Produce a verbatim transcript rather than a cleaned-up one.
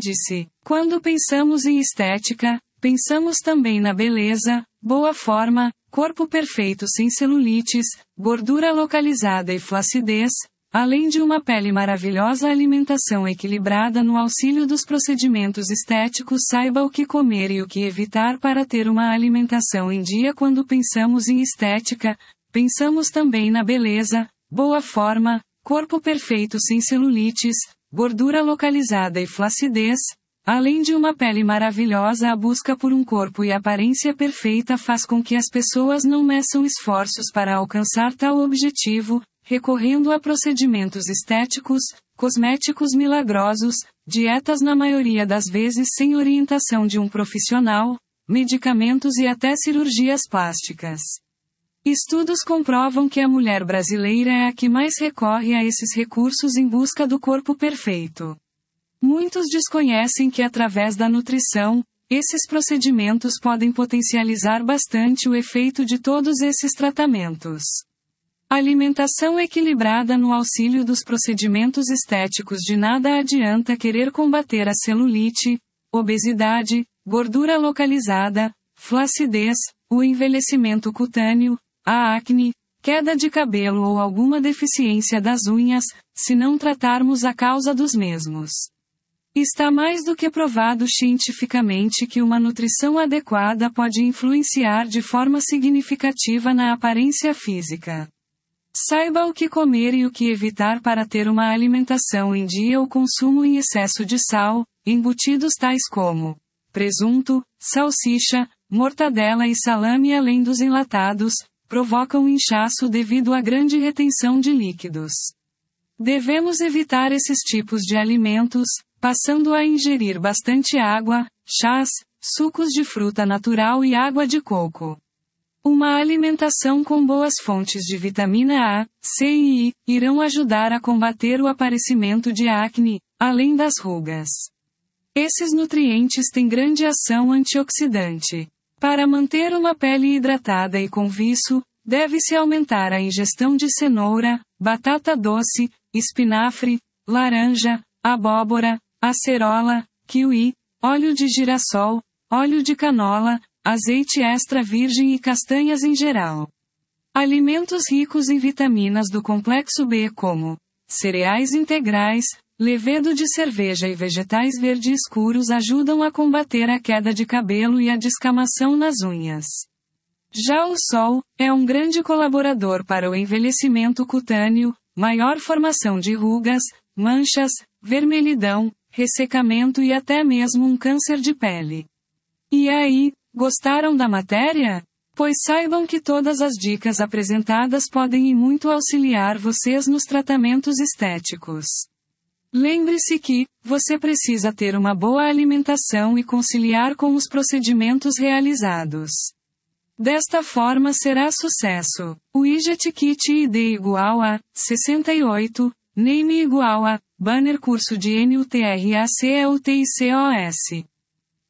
Lembre-se, quando pensamos em estética, pensamos também na beleza, boa forma, corpo perfeito sem celulites, gordura localizada e flacidez, além de uma pele maravilhosa, alimentação equilibrada no auxílio dos procedimentos estéticos. Saiba o que comer e o que evitar para ter uma alimentação em dia. Quando pensamos em estética, pensamos também na beleza, boa forma, corpo perfeito sem celulites, gordura localizada e flacidez, além de uma pele maravilhosa. A busca por um corpo e aparência perfeita faz com que as pessoas não meçam esforços para alcançar tal objetivo, recorrendo a procedimentos estéticos, cosméticos milagrosos, dietas na maioria das vezes sem orientação de um profissional, medicamentos e até cirurgias plásticas. Estudos comprovam que a mulher brasileira é a que mais recorre a esses recursos em busca do corpo perfeito. Muitos desconhecem que através da nutrição, esses procedimentos podem potencializar bastante o efeito de todos esses tratamentos. Alimentação equilibrada no auxílio dos procedimentos estéticos. De nada adianta querer combater a celulite, obesidade, gordura localizada, flacidez, o envelhecimento cutâneo, a acne, queda de cabelo ou alguma deficiência das unhas, se não tratarmos a causa dos mesmos. Está mais do que provado cientificamente que uma nutrição adequada pode influenciar de forma significativa na aparência física. Saiba o que comer e o que evitar para ter uma alimentação em dia. O consumo em excesso de sal, embutidos tais como presunto, salsicha, mortadela e salame, além dos enlatados, provocam inchaço devido à grande retenção de líquidos. Devemos evitar esses tipos de alimentos, passando a ingerir bastante água, chás, sucos de fruta natural e água de coco. Uma alimentação com boas fontes de vitamina A, C e I, irão ajudar a combater o aparecimento de acne, além das rugas. Esses nutrientes têm grande ação antioxidante. Para manter uma pele hidratada e com viço, deve-se aumentar a ingestão de cenoura, batata doce, espinafre, laranja, abóbora, acerola, kiwi, óleo de girassol, óleo de canola, azeite extra virgem e castanhas em geral. Alimentos ricos em vitaminas do complexo B como cereais integrais, levedo de cerveja e vegetais verdes escuros ajudam a combater a queda de cabelo e a descamação nas unhas. Já o sol é um grande colaborador para o envelhecimento cutâneo, maior formação de rugas, manchas, vermelhidão, ressecamento e até mesmo um câncer de pele. E aí, gostaram da matéria? Pois saibam que todas as dicas apresentadas podem e muito auxiliar vocês nos tratamentos estéticos. Lembre-se que, você precisa ter uma boa alimentação e conciliar com os procedimentos realizados. Desta forma será sucesso. O Widget Kit I D igual a sessenta e oito, Name igual a Banner curso de N U T R A C E U T I C O S.